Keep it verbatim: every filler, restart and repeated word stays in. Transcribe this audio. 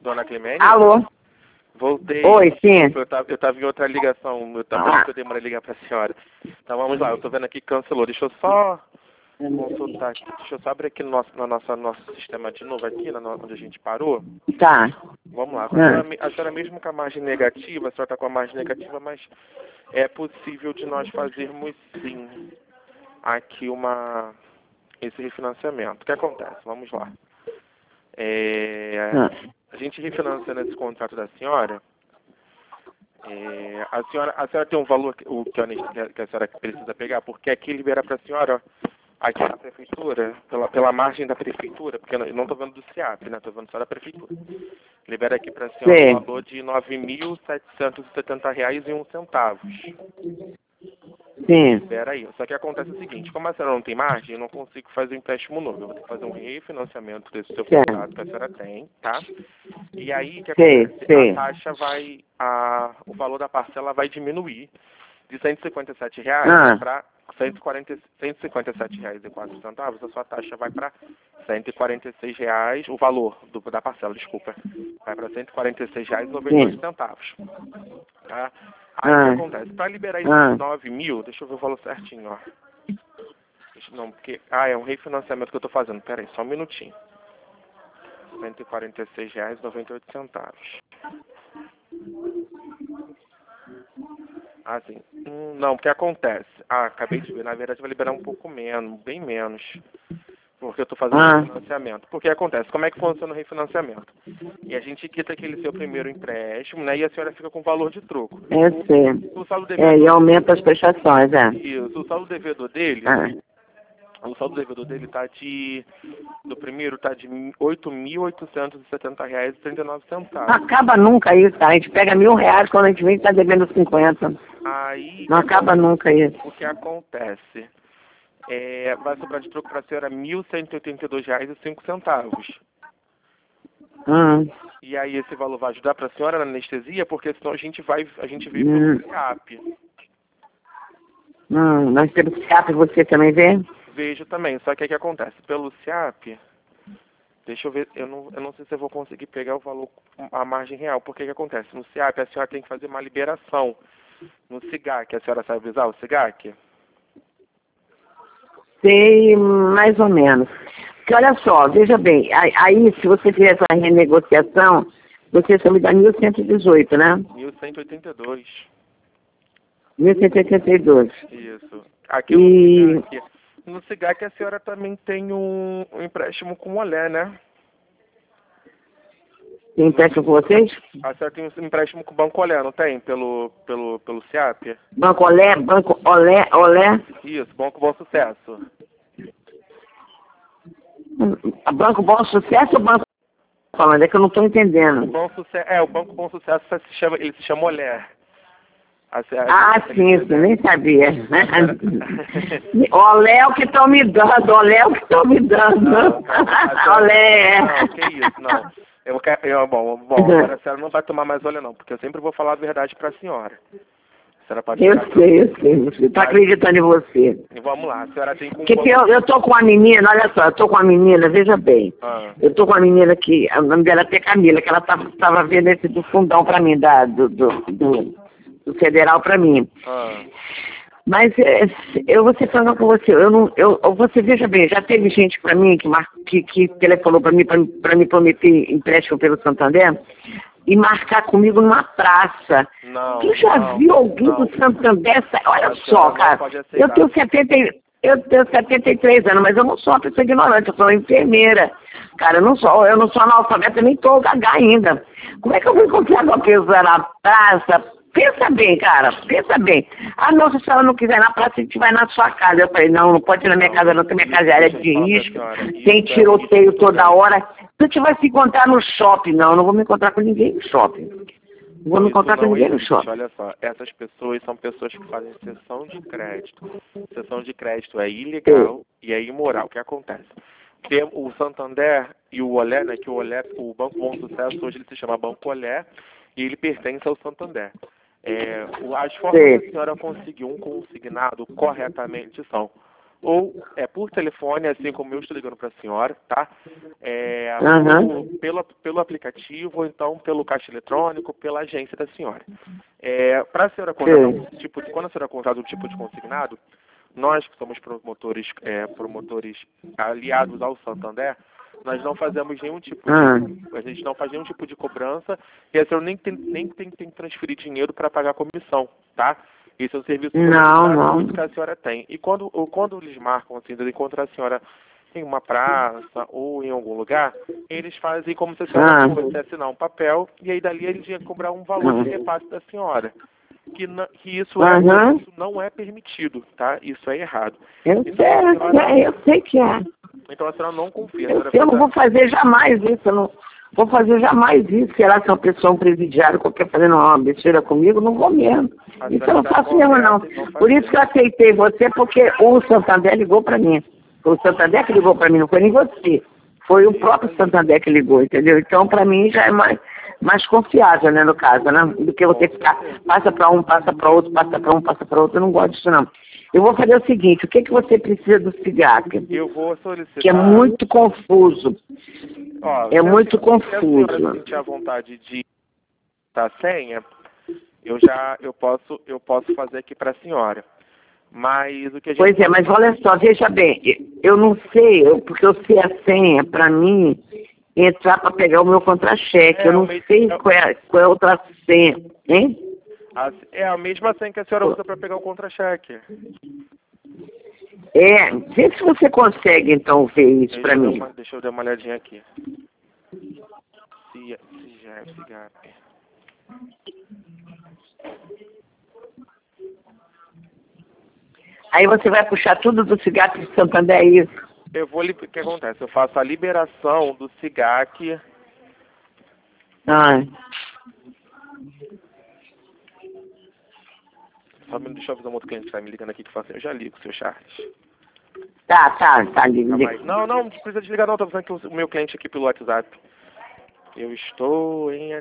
Dona Clemente? Alô? Voltei. Oi, sim. Eu tava, eu tava em outra ligação, eu tava Ah. eu demorei a ligar pra senhora. Então vamos lá, eu tô vendo aqui que cancelou. Deixa eu só consultar aqui. Deixa eu só abrir aqui no nosso, no nosso, nosso sistema de novo aqui, na, onde a gente parou. Tá. Vamos lá. A Ah. senhora, a senhora mesmo com a margem negativa, a senhora tá com a margem negativa, mas é possível de nós fazermos sim aqui uma esse refinanciamento. O que acontece? Vamos lá. É, Ah. a gente refinanciando esse contrato da senhora, é, a senhora, a senhora tem um valor que, o, que, a, que a senhora precisa pegar, porque aqui libera para a senhora, aqui na prefeitura, pela, pela margem da prefeitura, porque eu não estou vendo do SEAP, né? Estou vendo só da prefeitura. Libera aqui para a senhora Sim. um valor de nove mil setecentos e setenta reais e um centavos. Sim. Libera aí. Só que acontece o seguinte, como a senhora não tem margem, eu não consigo fazer um empréstimo novo. Eu vou ter que fazer um refinanciamento desse seu Certo. contrato que a senhora tem, tá? E aí, o que Sei, acontece? sei. A taxa vai, a, o valor da parcela vai diminuir de cento e cinquenta e sete reais Ah. para cento e quarenta, cento e cinquenta e sete reais e quatro centavos. A sua taxa vai para cento e quarenta e seis reais, o valor do, da parcela, desculpa, vai para cento e quarenta e seis reais e noventa e oito centavos. Tá? Aí o que Ah. acontece? Para liberar esses Ah. nove mil, deixa eu ver o valor certinho, ó. Deixa, não, porque, ah, é um refinanciamento que eu estou fazendo. Pera aí, só um minutinho. cento e quarenta e seis reais e noventa e oito centavos. Ah, sim. Hum, não, o que acontece? Ah, acabei de ver. Na verdade, vai liberar um pouco menos, bem menos. Porque eu estou fazendo Ah. refinanciamento. Porque acontece, como é que funciona o refinanciamento? E a gente quita aquele seu primeiro empréstimo, né? E a senhora fica com valor de troco. Eu sei. O saldo É, devedor... e aumenta as prestações, é. Isso, o saldo devedor dele... Ah. O saldo devedor dele tá de... Do primeiro tá de oito mil oitocentos e setenta reais e trinta e nove Não centavos. acaba nunca isso, tá? A gente pega mil reais quando a gente vem e tá devendo cinquenta. Aí... Não que acaba acon- nunca isso. O que acontece? É, vai sobrar de troco para a senhora mil cento e oitenta e dois reais e cinco centavos. Hum. E aí esse valor vai ajudar para a senhora na anestesia, porque senão a gente vai, a gente vê Hum. pelo SEAP. Hum. Nós temos SEAP, você também vê? Vejo também, só que o que acontece? Pelo SEAP, deixa eu ver, eu não, eu não sei se eu vou conseguir pegar o valor, a margem real, porque o que acontece? No SEAP a senhora tem que fazer uma liberação. No SIGAC, a senhora sabe usar o SIGAC? Sei, mais ou menos. Porque olha só, veja bem, aí, aí se você fizer essa renegociação, você só me dá mil cento e dezoito, né? mil cento e oitenta e dois. mil cento e oitenta e dois. Isso. Aqui E no SIGAC, no SIGAC a senhora também tem um, um empréstimo com Olé, né? tem empréstimo com vocês? A senhora tem um empréstimo com o Banco Olé, não tem? Pelo, pelo, pelo SEAP? Banco Olé, Banco Olé, Olé. Isso, Banco Bom Sucesso. Banco Bom Sucesso ou Banco falando? É que eu não estou O entendendo. Bom Sucesso, é, o Banco Bom Sucesso se chama, ele se chama Olé. A senhora- Ah, a- sim, ele- sim, nem sabia. a senhora- Olé é o que estão me dando, olé é o que estão me dando. Não, não, a senhora- Olé. Não, que isso, não. Eu, quero- eu, bom, bom, agora a senhora não vai tomar mais olé não, porque eu sempre vou falar a verdade para a senhora. A senhora pode Eu ficar sei, eu tranquila. sei. Estou acreditando em você. E vamos lá, a senhora tem com Porque tem- eu, eu tô com uma menina, olha só, eu tô com uma menina, veja bem. Ah, Eu tô com uma menina que, o nome dela é até Camila, que ela tava, tava vendo esse do fundão pra mim, da, do, do, do, do federal pra mim. ah, Mas é, eu vou ser franca com você, eu não, eu, você veja bem, já teve gente pra mim que, mar, que, que telefonou pra mim, pra, pra me prometer empréstimo pelo Santander e marcar comigo numa praça. não, Tu já não, viu alguém não. do Santander? sa- Olha A só, senhora não cara, pode eu aceitar. tenho setenta e- eu tenho setenta e três anos, mas eu não sou uma pessoa ignorante, eu sou uma enfermeira. Cara, eu não sou, eu não sou analfabeta, nem tô gaga ainda. Como é que eu vou encontrar uma pessoa na praça? Pensa bem, cara, pensa bem. Ah, não, se a senhora não quiser ir na praça, a gente vai na sua casa. Eu falei, não, não pode ir na minha Não, casa não, porque minha isso, casa é área deixa eu de falar pra risco, senhora, isso tem é um tiroteio risco toda grande. hora. Se eu tivesse que encontrar no shopping, não, não vou me encontrar com ninguém no shopping. Não vou me Isso encontrar com não ninguém no existe. shopping. Olha só, essas pessoas são pessoas que fazem cessão de crédito. Cessão de crédito é ilegal e é imoral. O que acontece? Tem o Santander e o Olé, né? Que o Olé, o Banco Bom Sucesso, hoje ele se chama Banco Olé e ele pertence ao Santander. É, o- as formas Sim. que a senhora conseguiu um consignado corretamente são ou é por telefone, assim como eu estou ligando para a senhora, tá? É, Uhum. por, pelo, pelo aplicativo, ou então pelo caixa eletrônico, pela agência da senhora. É, para a senhora contratar um Sim. tipo de, quando a senhora contrata um tipo de consignado, nós que somos promotores, é, promotores aliados ao Santander, nós não fazemos nenhum tipo Ah. de, a gente não faz nenhum tipo de cobrança e a senhora nem tem, nem tem, tem que transferir dinheiro para pagar a comissão, tá? Esse é um serviço muito Não, não. gratuito que a senhora tem. E quando, ou quando eles marcam, assim, de encontrar a senhora em uma praça ou em algum lugar, eles fazem como se a senhora Ah. fosse assinar um papel e aí dali eles iam cobrar um valor de repasse da senhora. Que, não, que isso, é, Uhum. isso não é permitido, tá? Isso é errado. Eu Então sei, a eu senhora, sei, eu sei que é. então a senhora não confia. A Eu senhora sei, eu fez não a, vou fazer jamais isso, eu não vou fazer jamais isso. Será que uma pessoa, um presidiário, qualquer fazendo uma besteira comigo, não vou mesmo. a Isso senhora eu não está faço mesmo, não. correta em não Por isso fazer. que eu aceitei você, porque o Santander ligou para mim. Foi o Santander que ligou para mim, não foi nem você. Foi o próprio Santander que ligou, entendeu? Então, para mim, já é mais, mais confiável, né, no caso, né? Do que você ficar, passa para um, passa para outro, passa para um, passa para outro. Eu não gosto disso, não. Eu vou fazer o seguinte, o que, que você precisa do cigarro? Eu vou solicitar. Que é muito confuso. Ó, É se a muito senhora- se a senhora confuso. sentir a vontade de dar a senha, eu já eu posso eu posso fazer aqui para a senhora. Mas o que a gente Pois é, pode mas fazer- olha só, veja bem, eu não sei, eu, porque eu sei a senha para mim entrar para pegar o meu contra-cheque. É, Eu não o mesmo- sei é- qual é, qual é a outra senha, hein? a- é a mesma senha que a senhora usa para pegar o contra-cheque. É, vê se você consegue então ver isso Deixa para eu dar mim. uma, deixa eu dar uma olhadinha aqui. Se, se já é cigarro. Aí você vai puxar tudo do cigarro de Santander, é isso. Eu vou li- o que acontece? Eu faço a liberação do SIGAC. Ah, Só me deixa eu avisar um outro cliente que tá me ligando aqui que fala assim, eu já ligo, seu Charles. tá, tá, tá. li- Tá li- mais. Não, não, não precisa desligar não, tô avisando que o o meu cliente aqui pelo WhatsApp. Eu estou em